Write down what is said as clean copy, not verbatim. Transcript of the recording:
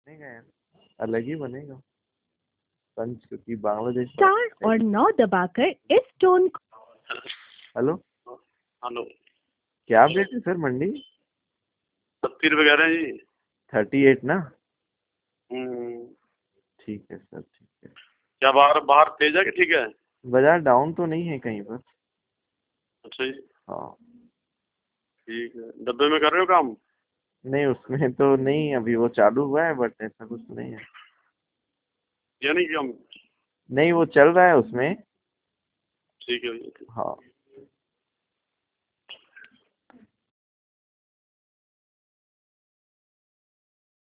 बनेगा यार, अलग ही बनेगा पंच, क्योंकि बांग्लादेश स्टार और 9 दबाकर इस टोन को। हेलो हेलो, क्या बेचे सर मंडी? 30 रुपये कह रहे हैं जी। 38 ना? ठीक है सर, ठीक है। क्या बाहर बाहर तेज है कि ठीक है? बाजार डाउन तो नहीं है कहीं पर। अच्छा जी, हाँ ठीक है। डब्बे में कर रहे हो काम? नहीं, उसमें तो नहीं, अभी वो चालू हुआ है, बट ऐसा कुछ नहीं है। यानी कि हम नहीं, वो चल रहा है उसमें। ठीक है भैया। हाँ।